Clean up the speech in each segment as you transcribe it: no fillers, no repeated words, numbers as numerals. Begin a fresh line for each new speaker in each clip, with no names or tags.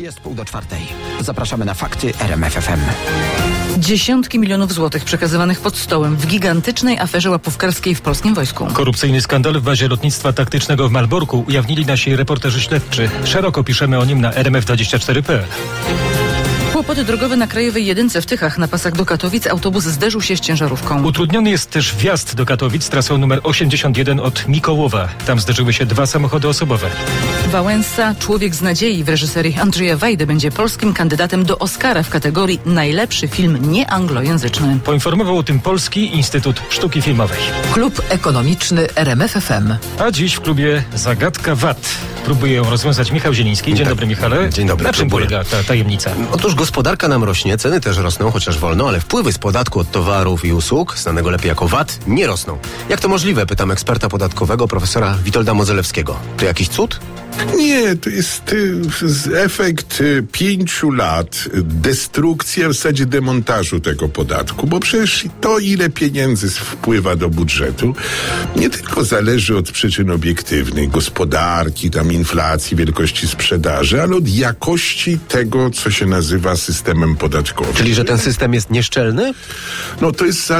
Jest 3:30. Zapraszamy na fakty RMF FM.
Dziesiątki milionów złotych przekazywanych pod stołem w gigantycznej aferze łapówkarskiej w polskim wojsku.
Korupcyjny skandal w bazie lotnictwa taktycznego w Malborku ujawnili nasi reporterzy śledczy. Szeroko piszemy o nim na rmf24.pl.
Kłopoty drogowe na Krajowej Jedynce w Tychach. Na pasach do Katowic autobus zderzył się z ciężarówką.
Utrudniony jest też wjazd do Katowic trasą numer 81 od Mikołowa. Tam zderzyły się 2 samochody osobowe.
Wałęsa, człowiek z nadziei w reżyserii Andrzeja Wajdy, będzie polskim kandydatem do Oscara w kategorii najlepszy film nieanglojęzyczny.
Poinformował o tym Polski Instytut Sztuki Filmowej.
Klub Ekonomiczny RMF FM.
A dziś w klubie zagadka VAT. Próbuje ją rozwiązać Michał Zieliński. Dzień dobry, Michale.
Dzień dobry.
Na czym polega ta tajemnica?
Otóż gospodarka nam rośnie, ceny też rosną, chociaż wolno, ale wpływy z podatku od towarów i usług, znanego lepiej jako VAT, nie rosną. Jak to możliwe? Pytam eksperta podatkowego, profesora Witolda Modzelewskiego. To jakiś cud?
Nie, to jest efekt 5 lat destrukcji, a w zasadzie demontażu tego podatku, bo przecież to, ile pieniędzy wpływa do budżetu, nie tylko zależy od przyczyn obiektywnych, gospodarki, tam inflacji, wielkości sprzedaży, ale od jakości tego, co się nazywa systemem podatkowym.
Czyli, że ten system jest nieszczelny?
No to jest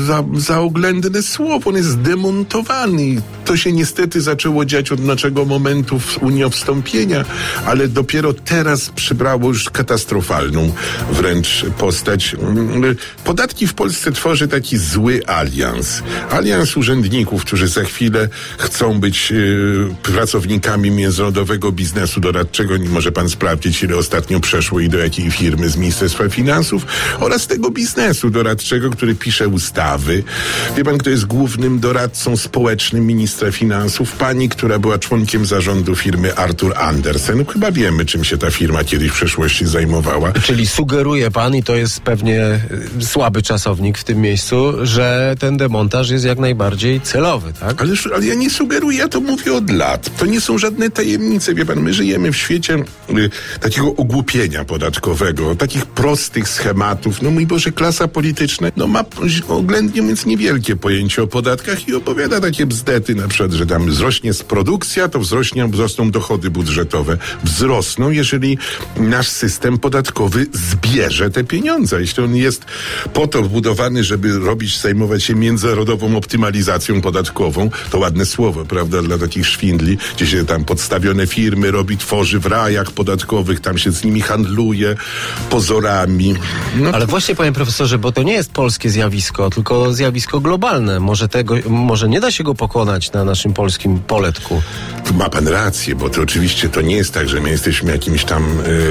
za oględne słowo, on jest demontowany. To się niestety zaczęło dziać od naszego momentu Unii o wstąpienia, ale dopiero teraz przybrało już katastrofalną wręcz postać. Podatki w Polsce tworzy taki zły alians. Alians urzędników, którzy za chwilę chcą być pracownikami międzynarodowego biznesu doradczego. Nie może pan sprawdzić, ile ostatnio przeszło i do jakiej firmy z Ministerstwa Finansów, oraz tego biznesu doradczego, który pisze ustawy. Wie pan, kto jest głównym doradcą społecznym ministra finansów? Pani, która była członkiem zarządu firmy Arthur Andersen. Chyba wiemy, czym się ta firma kiedyś w przeszłości zajmowała.
Czyli sugeruje pan, i to jest pewnie słaby czasownik w tym miejscu, że ten demontaż jest jak najbardziej celowy, tak?
Ale ja nie sugeruję, ja to mówię od lat. To nie są żadne tajemnice, wie pan, my żyjemy w świecie takiego ogłupienia podatkowego, takich prostych schematów. No mój Boże, klasa polityczna ma oględnie mówiąc niewielkie pojęcie o podatkach i opowiada takie bzdety, na przykład, że tam wzrośnie produkcja, to wzrosną dochody budżetowe. Wzrosną, jeżeli nasz system podatkowy zbierze te pieniądze. Jeśli on jest po to budowany, żeby zajmować się międzynarodową optymalizacją podatkową, to ładne słowo, prawda, dla takich szwindli, gdzie się tam podstawione firmy tworzy w rajach podatkowych, tam się z nimi handluje pozorami.
Ale właśnie, panie profesorze, bo to nie jest polskie zjawisko, tylko zjawisko globalne. Może nie da się go pokonać na naszym polskim poletku.
Ma pan rację, bo to oczywiście to nie jest tak, że my jesteśmy jakimś tam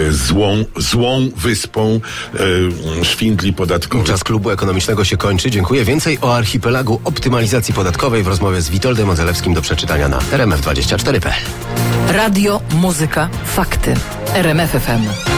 złą wyspą szwindli podatkowych.
Czas klubu ekonomicznego się kończy. Dziękuję. Więcej o archipelagu optymalizacji podatkowej w rozmowie z Witoldem Modzelewskim do przeczytania na rmf24.pl.
Radio, muzyka, fakty. RMF FM.